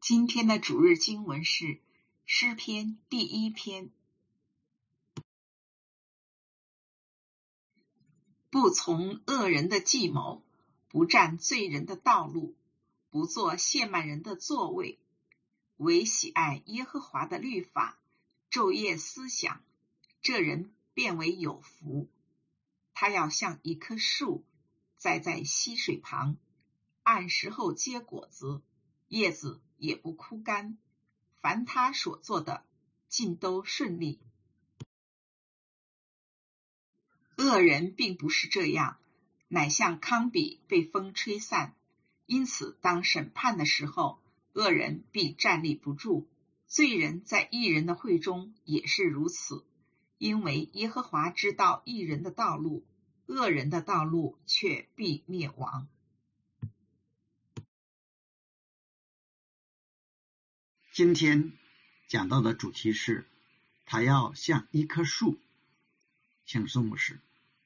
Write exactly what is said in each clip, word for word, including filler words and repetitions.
今天的主日经文是诗篇第一篇。不从恶人的计谋，不占罪人的道路，不坐亵慢人的座位，唯喜爱耶和华的律法，昼夜思想，这人便为有福。他要像一棵树，栽在溪水旁，按时候结果子，叶子也不枯干，凡他所做的，尽都顺利。恶人并不是这样，乃像糠秕被风吹散，因此当审判的时候，恶人必站立不住。罪人在义人的会中也是如此，因为耶和华知道义人的道路，恶人的道路却必灭亡。 今天讲到的主题是他要像一棵树。请宋牧师。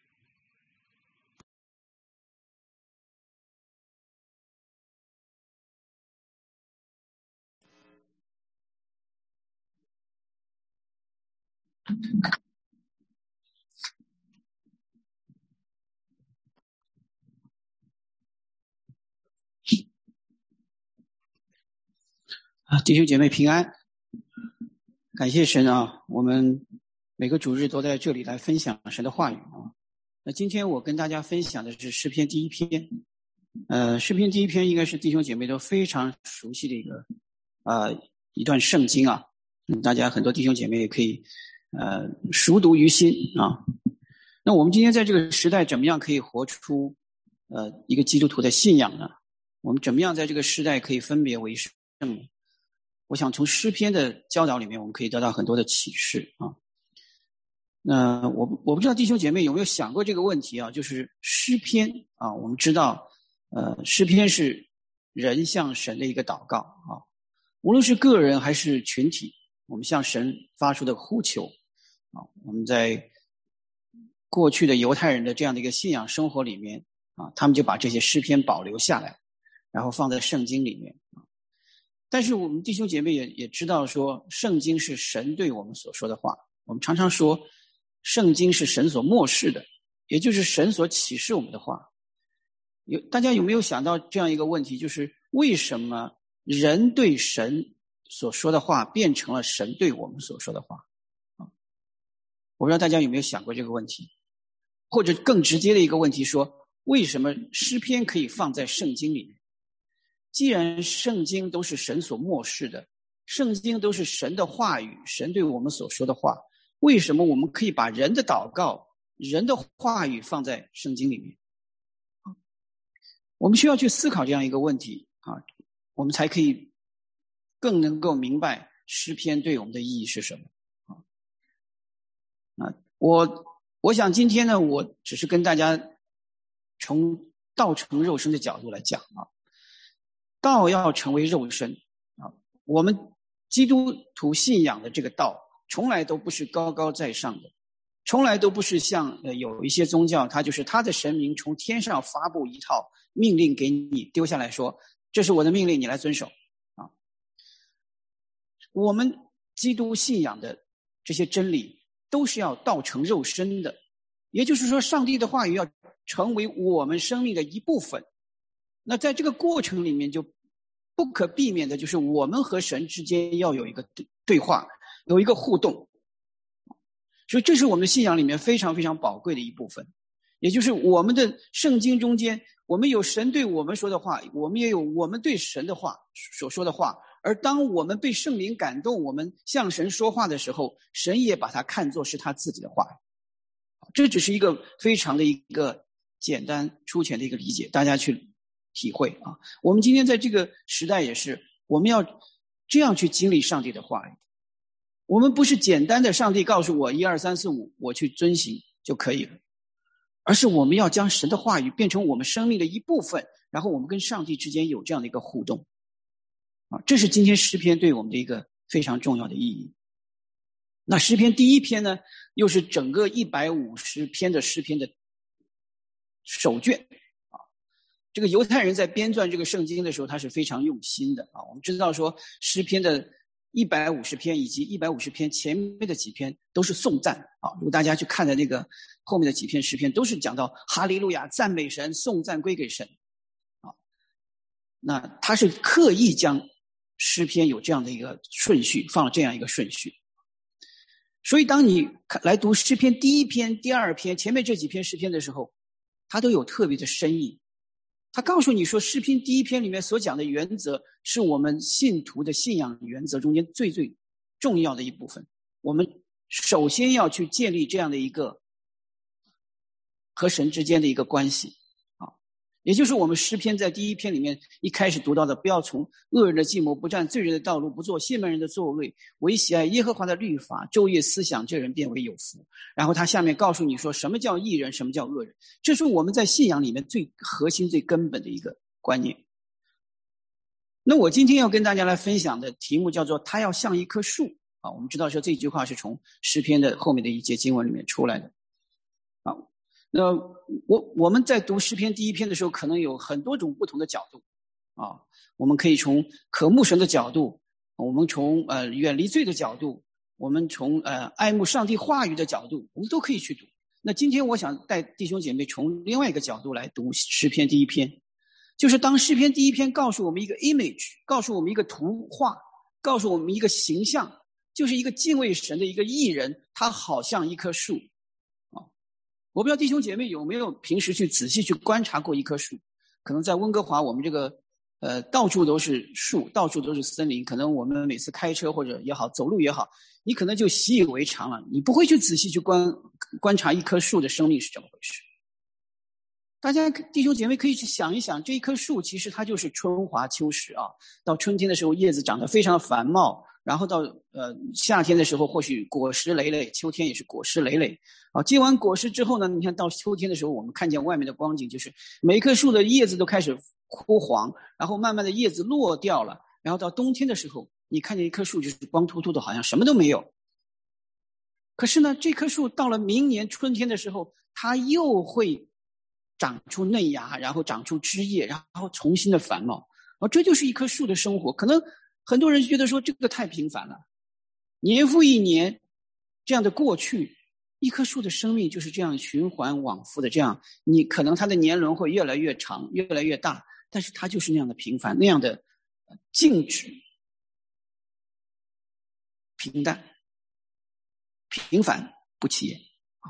啊，弟兄姐妹平安，感谢神啊！我们每个主日都在这里来分享神的话语啊。那今天我跟大家分享的是诗篇第一篇，呃，诗篇第一篇应该是弟兄姐妹都非常熟悉的一个呃一段圣经啊，嗯，大家很多弟兄姐妹也可以呃熟读于心啊。那我们今天在这个时代怎么样可以活出呃一个基督徒的信仰呢？我们怎么样在这个时代可以分别为圣呢？我想从诗篇的教导里面，我们可以得到很多的启示啊。那我我不知道弟兄姐妹有没有想过这个问题啊？就是诗篇啊，我们知道，呃，诗篇是人向神的一个祷告啊，无论是个人还是群体，我们向神发出的呼求啊。我们在过去的犹太人的这样的一个信仰生活里面啊，他们就把这些诗篇保留下来，然后放在圣经里面啊。但是我们弟兄姐妹也也知道说，圣经是神对我们所说的话。我们常常说，圣经是神所默示的，也就是神所启示我们的话。有大家有没有想到这样一个问题，就是为什么人对神所说的话变成了神对我们所说的话？啊，我不知道大家有没有想过这个问题，或者更直接的一个问题说，为什么诗篇可以放在圣经里面？既然圣经都是神所默示的，圣经都是神的话语，神对我们所说的话，为什么我们可以把人的祷告、人的话语放在圣经里面？我们需要去思考这样一个问题啊，我们才可以更能够明白诗篇对我们的意义是什么啊。啊，我我想今天呢，我只是跟大家从道成肉身的角度来讲啊。道要成为肉身啊，我们基督徒信仰的这个道从来都不是高高在上的，从来都不是像呃有一些宗教，它就是他的神明从天上发布一套命令给你丢下来说，这是我的命令，你来遵守啊。我们基督信仰的这些真理都是要道成肉身的，也就是说上帝的话语要成为我们生命的一部分。那在这个过程里面就不可避免的就是我们和神之间要有一个对话，有一个互动。所以这是我们的信仰里面非常非常宝贵的一部分，也就是我们的圣经中间，我们有神对我们说的话，我们也有我们对神的话所说的话，而当我们被圣灵感动，我们向神说话的时候，神也把它看作是他自己的话。这只是一个非常的一个简单粗浅的一个理解，大家去体会啊！我们今天在这个时代也是，我们要这样去经历上帝的话语。我们不是简单的上帝告诉我一二三四五，我去遵行就可以了，而是我们要将神的话语变成我们生命的一部分，然后我们跟上帝之间有这样的一个互动啊！这是今天诗篇对我们的一个非常重要的意义。那诗篇第一篇呢，又是整个一百五十篇的诗篇的首卷。 这个犹太人在编撰这个圣经的时候，他是非常用心的啊。我们知道说诗篇的一百五十篇以及一百五十篇前面的几篇都是颂赞啊。如果大家去看的那个后面的几篇诗篇，都是讲到哈利路亚，赞美神，颂赞归给神啊。那他是刻意将诗篇有这样的一个顺序，放了这样一个顺序。所以当你来读诗篇第一篇、第二篇，前面这几篇诗篇的时候，它都有特别的深意。他告诉你说，诗篇第一篇里面所讲的原则是我们信徒的信仰原则中间最最重要的一部分。我们首先要去建立这样的一个和神之间的一个关系啊，也就是我们诗篇在第一篇里面一开始读到的，不要从恶人的计谋，不占罪人的道路，不做亵慢人的作为，唯喜爱耶和华的律法，昼夜思想，这人便为有福。然后他下面告诉你说，什么叫义人，什么叫恶人，这是我们在信仰里面最核心最根本的一个观念。那我今天要跟大家来分享的题目叫做他要像一棵树啊。我们知道说这句话是从诗篇的后面的一节经文里面出来的啊。那我我们在读诗篇第一篇的时候，可能有很多种不同的角度啊。我们可以从渴慕神的角度，我们从呃远离罪的角度，我们从呃爱慕上帝话语的角度，我们都可以去读。那今天我想带弟兄姐妹从另外一个角度来读诗篇第一篇，就是当诗篇第一篇告诉我们一个 image， 告诉我们一个图画，告诉我们一个形象，就是一个敬畏神的一个义人，他好像一棵树啊。我不知道弟兄姐妹有没有平时去仔细去观察过一棵树。可能在温哥华我们这个呃到处都是树，到处都是森林，可能我们每次开车或者也好，走路也好，你可能就习以为常了，你不会去仔细去观观察一棵树的生命是怎么回事。大家弟兄姐妹可以去想一想，这一棵树其实它就是春华秋实啊。到春天的时候叶子长得非常繁茂，然后到呃夏天的时候或许果实累累，秋天也是果实累累啊。结完果实之后呢，你看到秋天的时候，我们看见外面的光景就是每一棵树的叶子都开始枯黄，然后慢慢的叶子落掉了，然后到冬天的时候，你看见一棵树就是光秃秃的，好像什么都没有。可是呢，这棵树到了明年春天的时候，它又会长出嫩芽，然后长出枝叶，然后重新的繁茂。而这就是一棵树的生活。可能很多人觉得说这个太平凡了，年复一年这样的过去，一棵树的生命就是这样循环往复的，这样你可能它的年轮会越来越长，越来越大，但是它就是那样的平凡，那样的静止、平淡、平凡不起眼。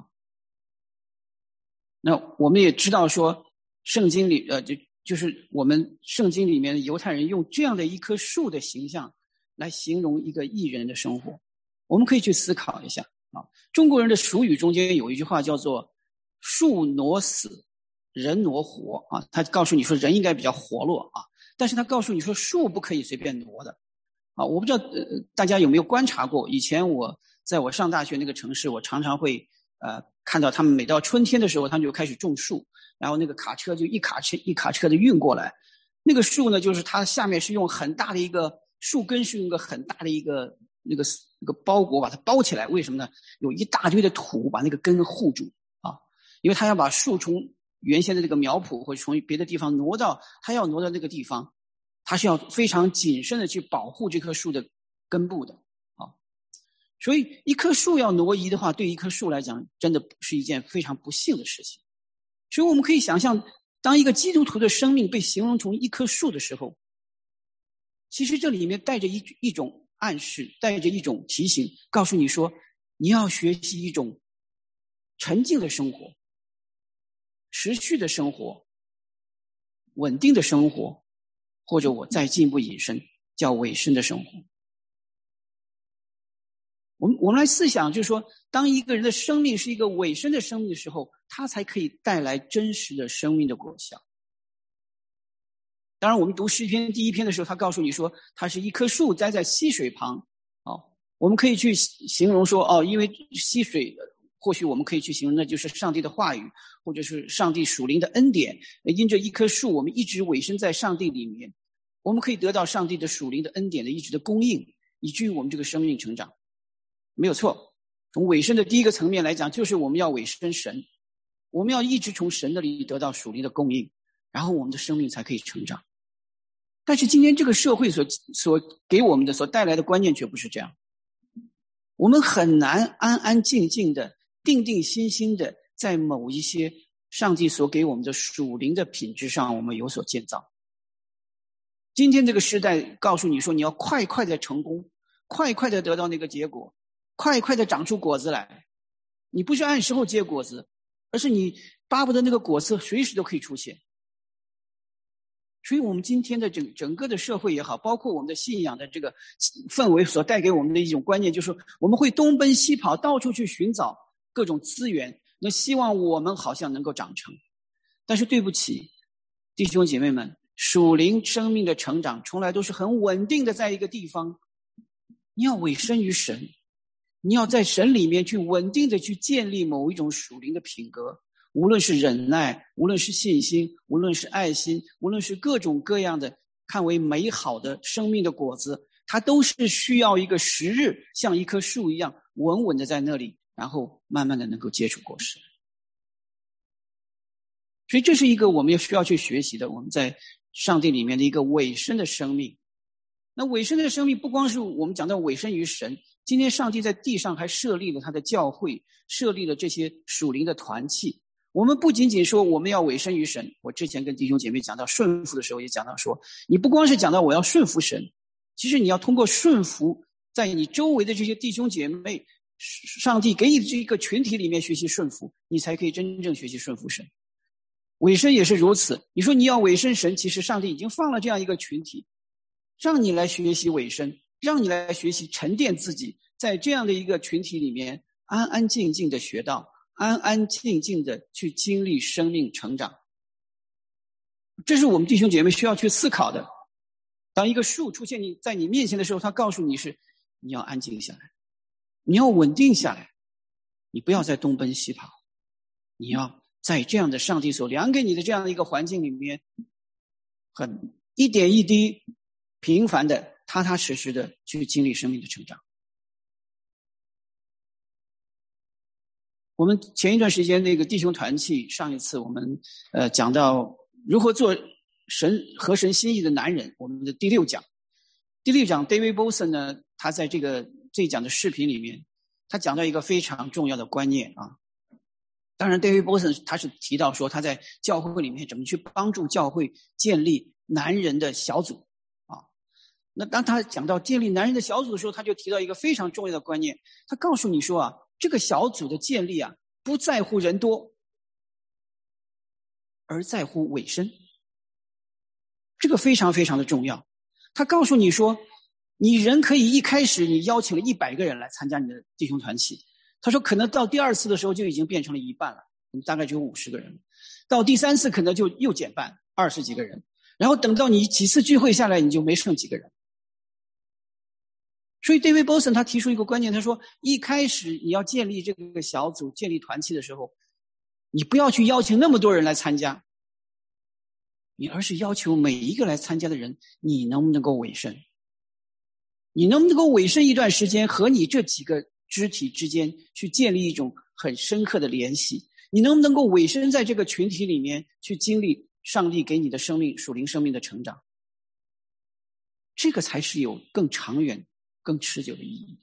那我们也知道说，圣经里呃，就就是我们圣经里面的犹太人用这样的一棵树的形象来形容一个义人的生活。我们可以去思考一下啊。中国人的俗语中间有一句话叫做“树挪死，人挪活”啊。他告诉你说人应该比较活络啊，但是他告诉你说树不可以随便挪的啊。我不知道呃大家有没有观察过，以前我在我上大学那个城市，我常常会呃。看到他们每到春天的时候，他们就开始种树，然后那个卡车就一卡车一卡车的运过来。那个树呢，就是它下面是用很大的一个树根，是用一个很大的一个那个那个包裹把它包起来。为什么呢？有一大堆的土把那个根护住啊，因为他要把树从原先的这个苗圃或者从别的地方挪到他要挪到那个地方，他是要非常谨慎的去保护这棵树的根部的。所以一棵树要挪移的话，对一棵树来讲真的是一件非常不幸的事情。所以我们可以想象，当一个基督徒的生命被形容成一棵树的时候，其实这里面带着一一种暗示，带着一种提醒，告诉你说你要学习一种沉静的生活，持续的生活，稳定的生活，或者我再进一步引申叫委身的生活。我们我们来思想，就是说，当一个人的生命是一个委身的生命的时候，他才可以带来真实的生命的果效。当然，我们读诗篇第一篇的时候，他告诉你说，它是一棵树栽在溪水旁。哦，我们可以去形容说，哦，因为溪水，或许我们可以去形容，那就是上帝的话语，或者是上帝属灵的恩典。因着一棵树，我们一直委身在上帝里面，我们可以得到上帝的属灵的恩典的一直的供应，以至于我们这个生命成长。没有错，从委身的第一个层面来讲，就是我们要委身神，我们要一直从神那里得到属灵的供应， 然后我们的生命才可以成长。但是今天这个社会所所给我们的所带来的观念却不是这样，我们很难安安静静的、定定心心的在某一些上帝所给我们的属灵的品质上我们有所建造。今天这个时代告诉你说，你要快快的成功，快快的得到那个结果，快快的长出果子来。你不是按时候结果子，而是你巴不得那个果子随时都可以出现。所以我们今天的整整个的社会也好，包括我们的信仰的这个氛围所带给我们的一种观念，就是我们会东奔西跑，到处去寻找各种资源，那希望我们好像能够长成。但是对不起，弟兄姐妹们，属灵生命的成长从来都是很稳定的，在一个地方，你要委身于神，你要在神里面去稳定的去建立某一种属灵的品格，无论是忍耐，无论是信心，无论是爱心，无论是各种各样的看为美好的生命的果子，它都是需要一个时日像一棵树一样稳稳的在那里，然后慢慢的能够结出果实。所以这是一个我们也需要去学习的，我们在上帝里面的一个委身的生命。那委身的生命不光是我们讲到委身于神，今天上帝在地上还设立了他的教会，设立了这些属灵的团契。我们不仅仅说我们要委身于神，我之前跟弟兄姐妹讲到顺服的时候也讲到说，你不光是讲到我要顺服神，其实你要通过顺服在你周围的这些弟兄姐妹，上帝给你的这个群体里面学习顺服，你才可以真正学习顺服神。委身也是如此，你说你要委身神，其实上帝已经放了这样一个群体，让你来学习委身，让你来学习沉淀自己，在这样的一个群体里面安安静静的学到，安安静静的去经历生命成长。这是我们弟兄姐妹需要去思考的。当一个树出现你在你面前的时候，他告诉你是你要安静下来，你要稳定下来，你不要再东奔西跑，你要在这样的上帝所量给你的这样的一个环境里面，很一点一滴平凡的踏踏实实的去经历生命的成长。我们前一段时间那个弟兄团契，上一次我们呃讲到如何做神合神心意的男人，我们的第六讲。第六讲 David Bolson 呢，他在这个这一讲的视频里面，他讲到一个非常重要的观念啊。当然 David Bolson 他是提到说他在教会里面怎么去帮助教会建立男人的小组啊。那当他讲到建立男人的小组的时候，他就提到一个非常重要的观念，他告诉你说啊，这个小组的建立啊，不在乎人多，而在乎委身。这个非常非常的重要。他告诉你说，你人可以一开始你邀请了一百个人来参加你的弟兄团契，他说可能到第二次的时候就已经变成了一半了，你大概就有五十个人，到第三次可能就又减半，二十几个人，然后等到你几次聚会下来，你就没剩几个人。所以 David Bolson 他提出一个观念，他说一开始你要建立这个小组建立团契的时候，你不要去邀请那么多人来参加，你而是要求每一个来参加的人，你能不能够委身，你能不能够委身一段时间，和你这几个肢体之间去建立一种很深刻的联系，你能不能够委身在这个群体里面去经历上帝给你的生命属灵生命的成长，这个才是有更长远更持久的意义。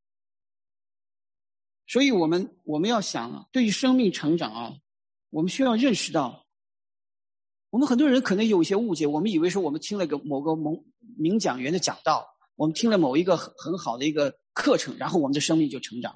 所以我们我们要想啊，对于生命成长啊，我们需要认识到，我们很多人可能有一些误解，我们以为说我们听了个某个某名讲员的讲道，我们听了某一个很很好的一个课程，然后我们的生命就成长。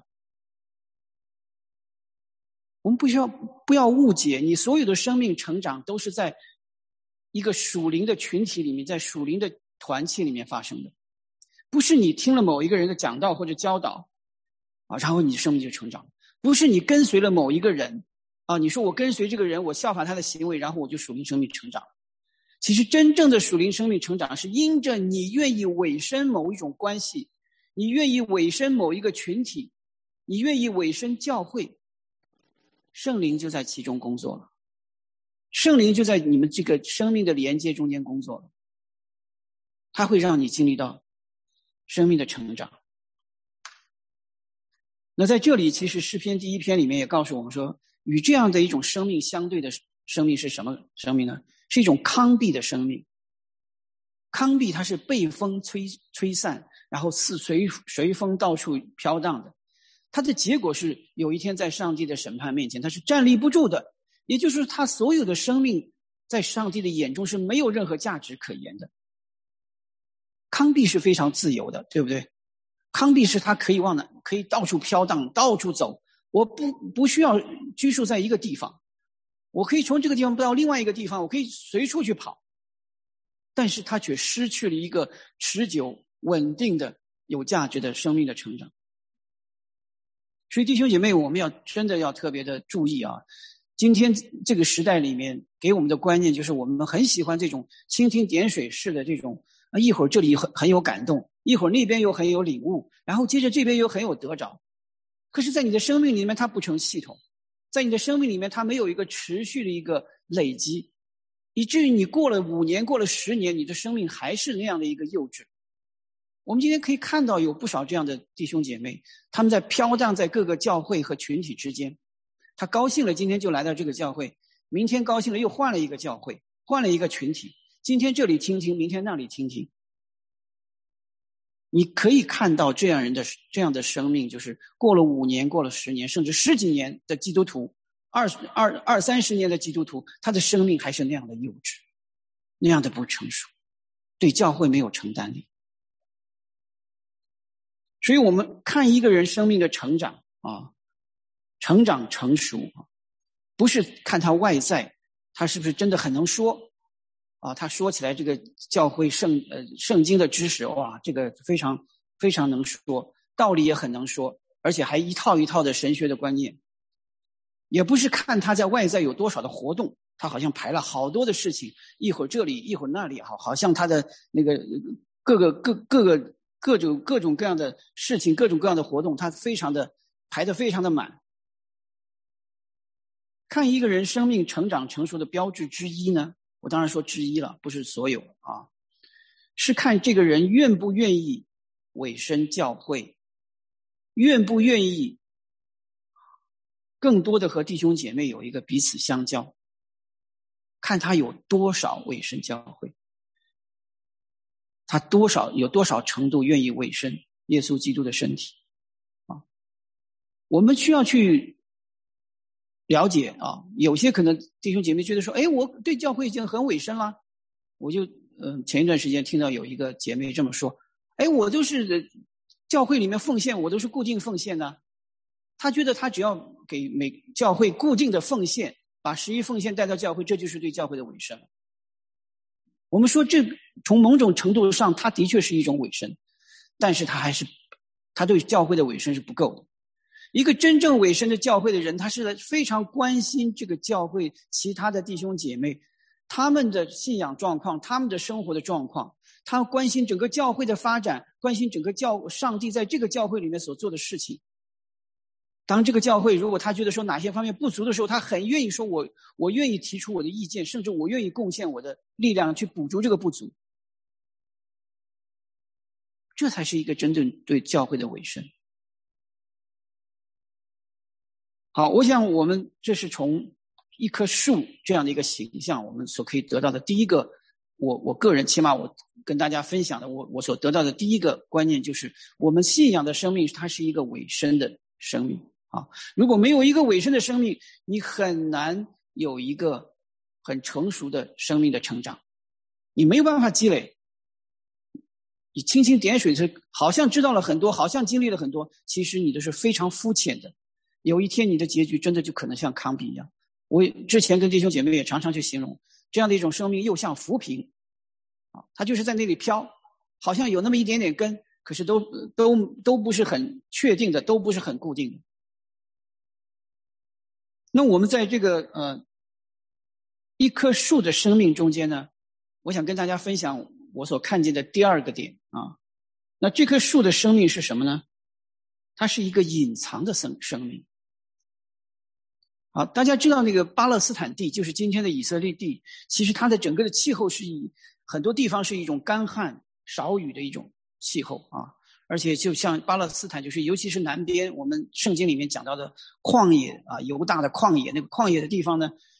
我们不需要不要误解，你所有的生命成长都是在一个属灵的群体里面，在属灵的团契里面发生的，不是你听了某一个人的讲道或者教导啊，然后你的生命就成长了，不是你跟随了某一个人啊，你说我跟随这个人，我效法他的行为，然后我就属灵生命成长。其实真正的属灵生命成长是因着你愿意委身某一种关系，你愿意委身某一个群体，你愿意委身教会，圣灵就在其中工作了，圣灵就在你们这个生命的连接中间工作了，它会让你经历到生命的成长。那在这里其实诗篇第一篇里面也告诉我们说，与这样的一种生命相对的生命是什么生命呢？是一种糠秕的生命。糠秕它是被风吹吹散，然后似随随风到处飘荡的。它的结果是有一天在上帝的审判面前，它是站立不住的。也就是他所有的生命在上帝的眼中是没有任何价值可言的。糠秕是非常自由的，对不对？糠秕是它可以往哪，可以到处飘荡，到处走。我不不需要拘束在一个地方，我可以从这个地方到另外一个地方，我可以随处去跑。但是它却失去了一个持久、稳定的、有价值的生命的成长。所以弟兄姐妹，我们要真的要特别的注意啊！今天这个时代里面给我们的观念就是，我们很喜欢这种蜻蜓点水式的这种，一会儿这里很很有感动，一会儿那边又很有领悟，然后接着这边又很有得着。可是在你的生命里面它不成系统，在你的生命里面它没有一个持续的一个累积，以至于你过了五年过了十年，你的生命还是那样的一个幼稚。我们今天可以看到有不少这样的弟兄姐妹，他们在飘荡在各个教会和群体之间，他高兴了今天就来到这个教会，明天高兴了又换了一个教会，换了一个群体，今天这里听听，明天那里听听。你可以看到这样人的这样的生命，就是过了五年过了十年甚至十几年的基督徒，二二二三十年的基督徒，他的生命还是那样的幼稚，那样的不成熟，对教会没有承担力。所以我们看一个人生命的成长啊，成长成熟啊，不是看他外在，他是不是真的很能说啊？他说起来这个教会圣呃圣经的知识，哇，这个非常非常能说，道理也很能说，而且还一套一套的神学的观念。也不是看他在外在有多少的活动，他好像排了好多的事情，一会儿这里一会儿那里，好，好像他的那个各个各各个各种各种各样的事情，各种各样的活动，他非常的排得非常的满。看一个人生命成长成熟的标志之一呢，我当然说之一了，不是所有啊，是看这个人愿不愿意委身教会，愿不愿意更多的和弟兄姐妹有一个彼此相交，看他有多少委身教会，他多少有多少程度愿意委身耶稣基督的身体啊。我们需要去了解啊，有些可能弟兄姐妹觉得说，哎，我对教会已经很委身了。我就嗯、呃，前一段时间听到有一个姐妹这么说，哎，我都是教会里面奉献，我都是固定奉献的。他觉得他只要给每教会固定的奉献，把十一奉献带到教会，这就是对教会的委身了。我们说这从某种程度上，他的确是一种委身，但是他还是他对教会的委身是不够的。一个真正委身的教会的人，他是非常关心这个教会其他的弟兄姐妹，他们的信仰状况，他们的生活的状况，他关心整个教会的发展，关心整个教上帝在这个教会里面所做的事情。当这个教会如果他觉得说哪些方面不足的时候，他很愿意说我我愿意提出我的意见，甚至我愿意贡献我的力量去补足这个不足。这才是一个真正对教会的委身。好，我想我们这是从一棵树这样的一个形象，我们所可以得到的第一个，我我个人起码我跟大家分享的，我我所得到的第一个观念就是，我们信仰的生命它是一个委身的生命啊。如果没有一个委身的生命，你很难有一个很成熟的生命的成长，你没有办法积累。你蜻蜓点水是好像知道了很多，好像经历了很多，其实你的是非常肤浅的。有一天你的结局真的就可能像糠秕一样。我之前跟弟兄姐妹也常常去形容这样的一种生命，又像浮萍啊，它就是在那里飘，好像有那么一点点根，可是都都都不是很确定的，都不是很固定的。那我们在这个呃一棵树的生命中间呢，我想跟大家分享我所看见的第二个点啊。那这棵树的生命是什么呢？它是一个隐藏的生生命。好，大家知道那个巴勒斯坦地，就是今天的以色列地，其实它的整个的气候是以很多地方是一种干旱少雨的一种气候啊，而且就像巴勒斯坦，就是尤其是南边，我们圣经里面讲到的旷野啊，犹大的旷野，那个旷野的地方呢，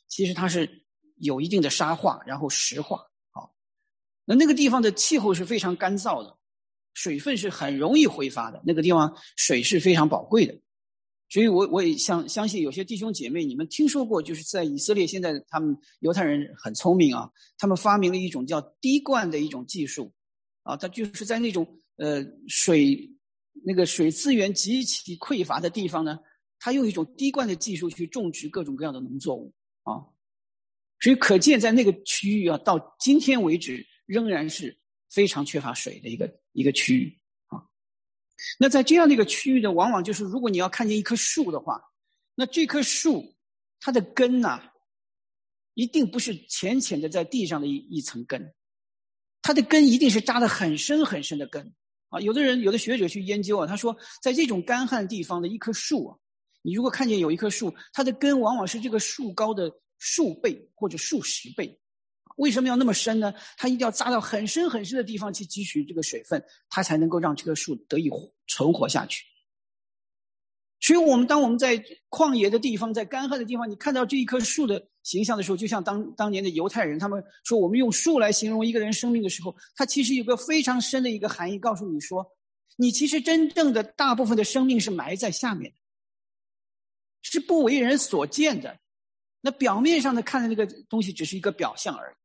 其实它是有一定的沙化，然后石化。好，那那个地方的气候是非常干燥的，水分是很容易挥发的，那个地方水是非常宝贵的。所以我我也相相信有些弟兄姐妹，你们听说过，就是在以色列，现在他们犹太人很聪明啊，他们发明了一种叫滴灌的一种技术啊，它就是在那种呃水那个水资源极其匮乏的地方呢，他用一种滴灌的技术去种植各种各样的农作物啊，所以可见在那个区域啊，到今天为止仍然是非常缺乏水的一个一个区域。那在这样的一个区域呢，往往就是如果你要看见一棵树的话，那这棵树它的根呐、啊，一定不是浅浅的在地上的一一层根，它的根一定是扎得很深很深的根啊。有的人有的学者去研究啊，他说在这种干旱地方的一棵树啊，你如果看见有一棵树，它的根往往是这个树高的数倍或者数十倍。为什么要那么深呢？它一定要扎到很深很深的地方去汲取这个水分，它才能够让这棵树得以存活下去。所以我们当我们在旷野的地方，在干旱的地方，你看到这一棵树的形象的时候，就像当当年的犹太人，他们说我们用树来形容一个人生命的时候，它其实有个非常深的一个含义，告诉你说，你其实真正的大部分的生命是埋在下面的，是不为人所见的。那表面上的看的那个东西只是一个表象而已。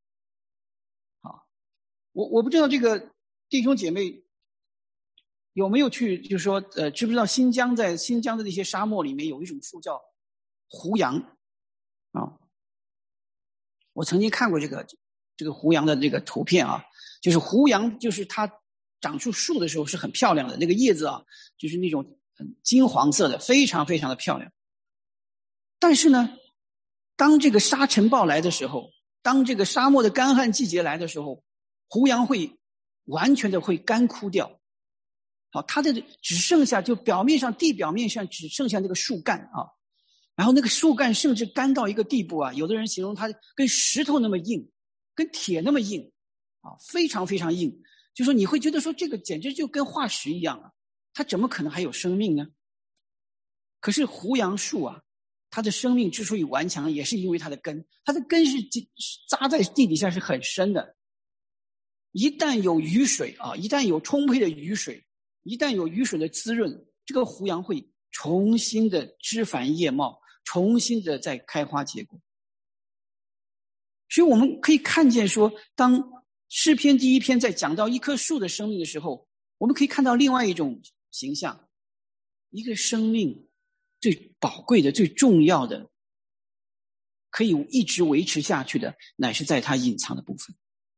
我我不知道这个弟兄姐妹有没有去，就是说，呃，知不知道新疆在新疆的那些沙漠里面有一种树叫胡杨啊？我曾经看过这个这个胡杨的这个图片啊，就是胡杨，就是它长出树的时候是很漂亮的，那个叶子啊，就是那种很金黄色的，非常非常的漂亮。但是呢，当这个沙尘暴来的时候，当这个沙漠的干旱季节来的时候，胡杨会完全的会干枯掉，好，它的只剩下就表面上地表面上只剩下那个树干啊，然后那个树干甚至干到一个地步啊，有的人形容它跟石头那么硬，跟铁那么硬啊，非常非常硬，就说你会觉得说这个简直就跟化石一样啊，它怎么可能还有生命呢？可是胡杨树啊，它的生命之所以顽强，也是因为它的根，它的根是扎在地底下是很深的。一旦有雨水啊，一旦有充沛的雨水，一旦有雨水的滋润，这个胡杨会重新的枝繁叶茂，重新的再开花结果。所以我们可以看见说，当诗篇第一篇在讲到一棵树的生命的时候，我们可以看到另外一种形象，一个生命最宝贵的、最重要的，可以一直维持下去的，乃是在它隐藏的部分。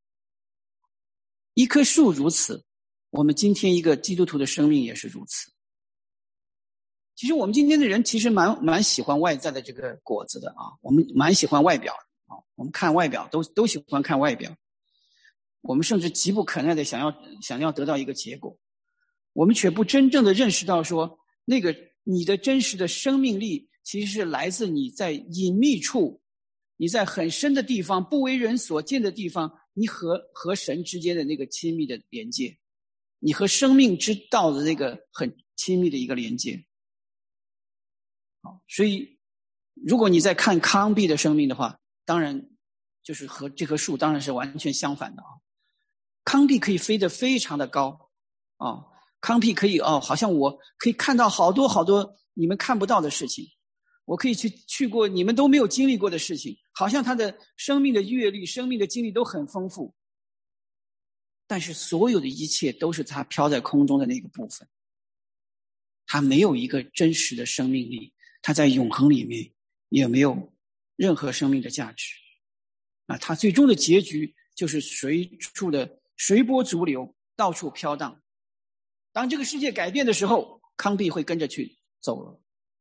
一棵树如此，我们今天一个基督徒的生命也是如此。其实我们今天的人其实蛮蛮喜欢外在的这个果子的啊，我们蛮喜欢外表的啊，我们看外表都都喜欢看外表，我们甚至急不可耐的想要想要得到一个结果，我们却不真正的认识到说，那个你的真实的生命力其实是来自你在隐秘处，你在很深的地方，不为人所见的地方，你和和神之间的那个亲密的连接，你和生命之道的那个很亲密的一个连接。好，所以如果你在看糠秕的生命的话，当然就是和这棵树当然是完全相反的啊。糠秕可以飞得非常的高啊，糠秕可以哦，好像我可以看到好多好多你们看不到的事情，我可以去去过你们都没有经历过的事情，好像他的生命的阅历、生命的经历都很丰富。但是所有的一切都是他飘在空中的那个部分，他没有一个真实的生命力，他在永恒里面也没有任何生命的价值啊！他最终的结局就是随处的随波逐流，到处飘荡。当这个世界改变的时候，糠秕会跟着去走了。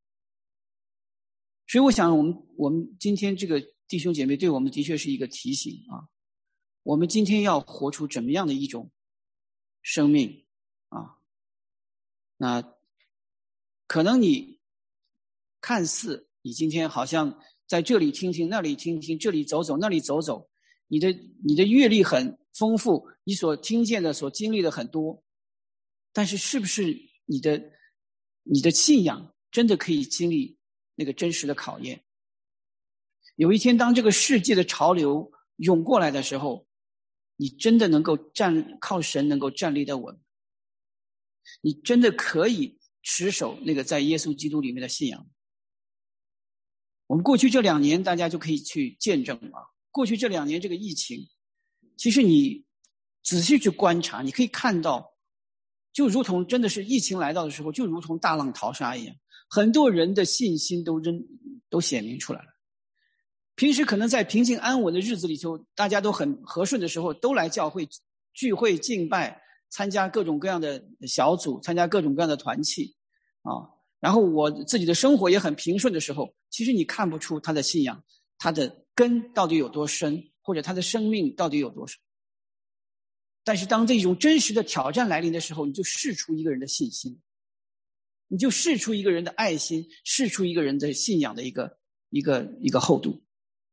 所以我想我们我们今天这个弟兄姐妹对我们的确是一个提醒啊，我们今天要活出怎么样的一种生命啊？那可能你看似你今天好像在这里听听，那里听听，这里走走，那里走走，你的你的阅历很丰富，你所听见的、所经历的很多，但是是不是你的你的信仰真的可以经历那个真实的考验？ 有一天当这个世界的潮流涌过来的时候，你真的能够站靠神能够站立得稳，你真的可以持守那个在耶稣基督里面的信仰。我们过去这两年大家就可以去见证啊，过去这两年这个疫情，其实你仔细去观察，你可以看到，就如同真的是疫情来到的时候，就如同大浪淘沙一样，很多人的信心都真都显明出来了。平时可能在平静安稳的日子里头，大家都很和顺的时候，都来教会聚会敬拜，参加各种各样的小组，参加各种各样的团契啊。然后我自己的生活也很平顺的时候，其实你看不出他的信仰，他的根到底有多深，或者他的生命到底有多深。但是当这种真实的挑战来临的时候，你就试出一个人的信心，你就试出一个人的爱心，试出一个人的信仰的一个一个一个厚度。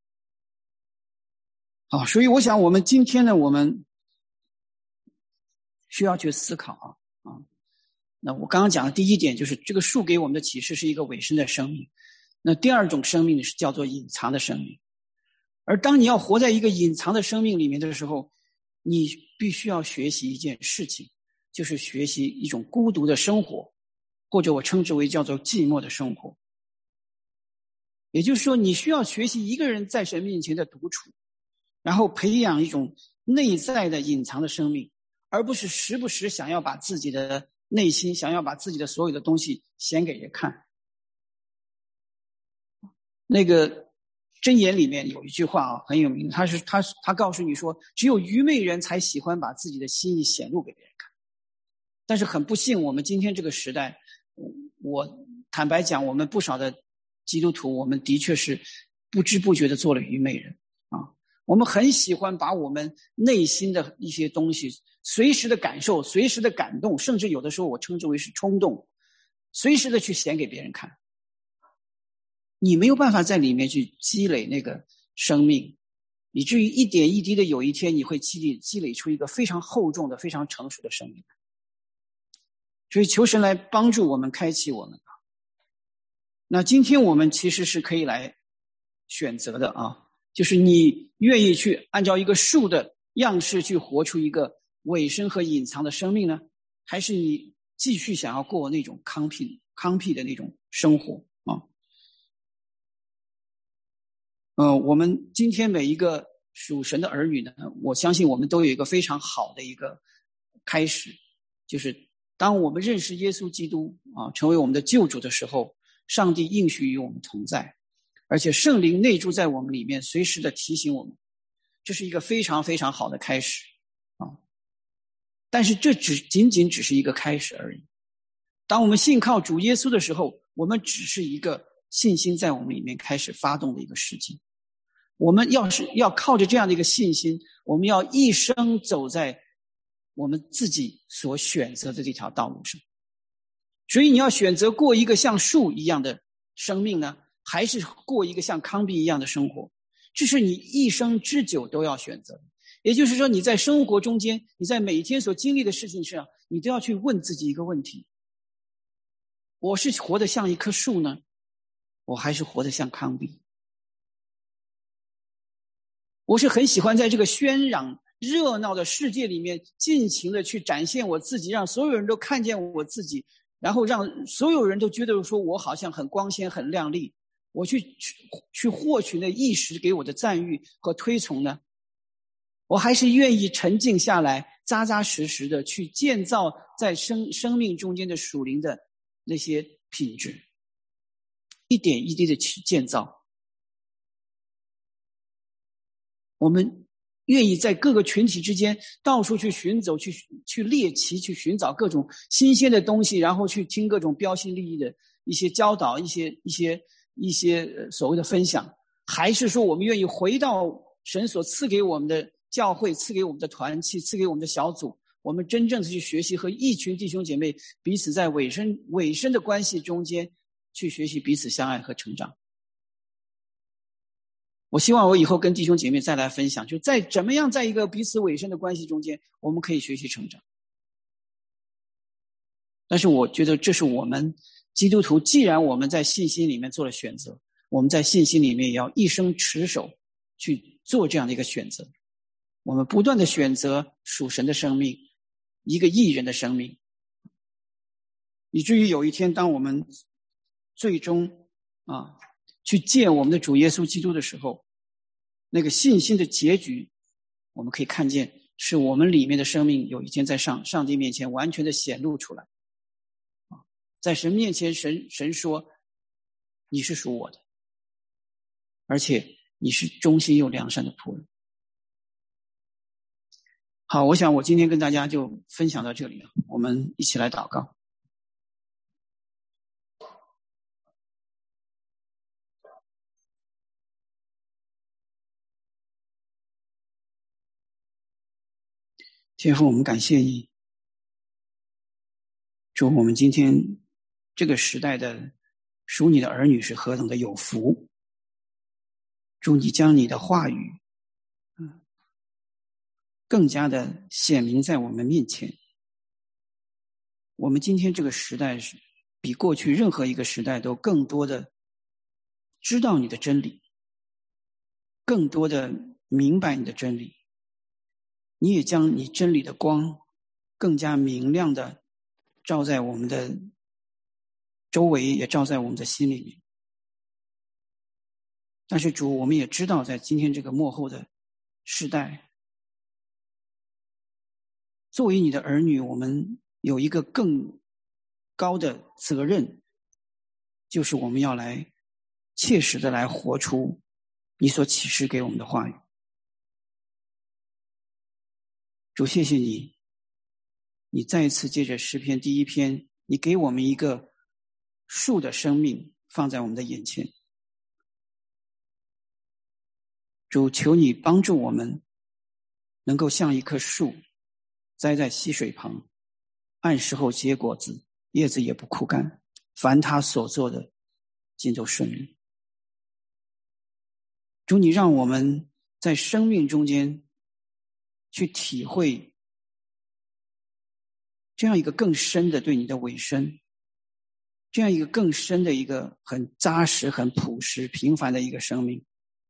好，所以我想我们今天呢，我们需要去思考啊啊。那我刚刚讲的第一点就是这个树给我们的启示是一个委身的生命，那第二种生命是叫做隐藏的生命。而当你要活在一个隐藏的生命里面的时候，你必须要学习一件事情，就是学习一种孤独的生活，或者我称之为叫做寂寞的生活。也就是说，你需要学习一个人在神面前的独处，然后培养一种内在的隐藏的生命，而不是时不时想要把自己的内心，想要把自己的所有的东西显给人看。那个箴言里面有一句话啊，很有名，他是他他告诉你说，只有愚昧人才喜欢把自己的心意显露给别人看。但是很不幸，我们今天这个时代，我坦白讲，我们不少的基督徒，我们的确是不知不觉的做了愚昧人啊。我们很喜欢把我们内心的一些东西，随时的感受，随时的感动，甚至有的时候我称之为是冲动，随时的去显给别人看。你没有办法在里面去积累那个生命，以至于一点一滴的有一天你会积累积累出一个非常厚重的非常成熟的生命。所以求神来帮助我们，开启我们。那今天我们其实是可以来选择的啊，就是你愿意去按照一个树的样式去活出一个委身和隐藏的生命呢，还是你继续想要过那种康僻康僻的那种生活啊？呃，我们今天每一个属神的儿女呢，我相信我们都有一个非常好的一个开始，就是当我们认识耶稣基督啊，成为我们的救主的时候，上帝应许与我们同在，而且圣灵内住在我们里面，随时的提醒我们，这是一个非常非常好的开始啊。但是这只仅仅只是一个开始而已。当我们信靠主耶稣的时候，我们只是一个信心在我们里面开始发动的一个事情。我们要是要靠着这样的一个信心，我们要一生走在我们自己所选择的这条道路上。所以你要选择过一个像树一样的生命呢，还是过一个像康比一样的生活，这是你一生之久都要选择的。也就是说，你在生活中间，你在每一天所经历的事情上，你都要去问自己一个问题：我是活得像一棵树呢，我还是活得像康比？我是很喜欢在这个喧嚷热闹的世界里面尽情的去展现我自己，让所有人都看见我自己，然后让所有人都觉得说我好像很光鲜很亮丽，我去去去获取那一时给我的赞誉和推崇呢？我还是愿意沉静下来，扎扎实实的去建造在生生命中间的属灵的那些品质，一点一滴的去建造。我们愿意在各个群体之间到处去寻走，去去猎奇，去寻找各种新鲜的东西，然后去听各种标新立异的一些教导，一些一些一些所谓的分享，还是说我们愿意回到神所赐给我们的教会，赐给我们的团契，赐给我们的小组，我们真正的去学习和一群弟兄姐妹彼此在委身委身的关系中间去学习彼此相爱和成长。我希望我以后跟弟兄姐妹再来分享，就在怎么样在一个彼此委身的关系中间，我们可以学习成长。但是我觉得这是我们基督徒，既然我们在信心里面做了选择， 我们在信心里面也要一生持守去做这样的一个选择。我们不断的选择属神的生命，一个义人的生命，以至于有一天当我们最终啊去见我们的主耶稣基督的时候，那个信心的结局我们可以看见是我们里面的生命有一天在上上帝面前完全的显露出来。在神面前，神神说你是属我的，而且你是忠心又良善的仆人。好，我想我今天跟大家就分享到这里了，我们一起来祷告。天父，我们感谢你，主，我们今天这个时代的属你的儿女是何等的有福。主，你将你的话语嗯，更加的显明在我们面前。我们今天这个时代是比过去任何一个时代都更多的知道你的真理，更多的明白你的真理。你也将你真理的光更加明亮的照在我们的周围，也照在我们的心里面。但是主，我们也知道在今天这个末后的时代，作为你的儿女，我们有一个更高的责任，就是我们要来切实的来活出你所启示给我们的话语。主，谢谢你，你再一次借着诗篇第一篇，你给我们一个树的生命放在我们的眼前。主，求你帮助我们能够像一棵树栽在溪水旁，按时候结果子，叶子也不枯干，凡他所做的尽都顺利。主，你让我们在生命中间去体会这样一个更深的对你的委身，这样一个更深的一个很扎实、很朴实、平凡的一个生命。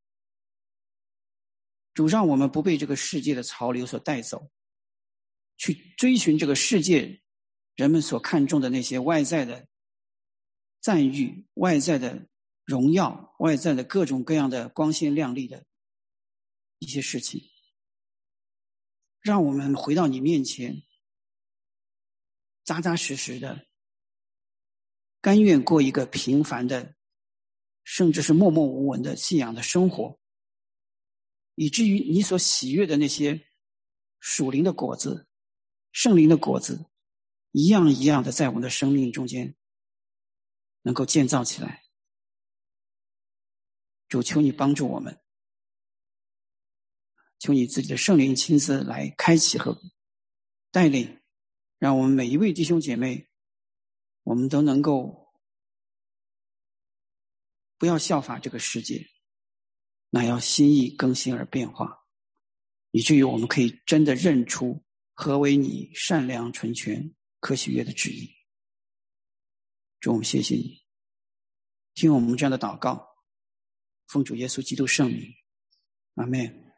主，让我们不被这个世界的潮流所带走，去追寻这个世界人们所看重的那些外在的赞誉、外在的荣耀、外在的各种各样的光鲜亮丽的一些事情。让我们回到你面前，扎扎实实的，甘愿过一个平凡的，甚至是默默无闻的信仰的生活，以至于你所喜悦的那些属灵的果子、圣灵的果子，一样一样的在我们的生命中间能够建造起来。主，求你帮助我们，求你自己的圣灵亲自来开启和带领，让我们每一位弟兄姐妹，我们都能够不要效法这个世界，那要心意更新而变化，以至于我们可以真的认出何为你善良、纯全、可喜悦的旨意。主，我们谢谢你，听我们这样的祷告，奉主耶稣基督圣名，阿们。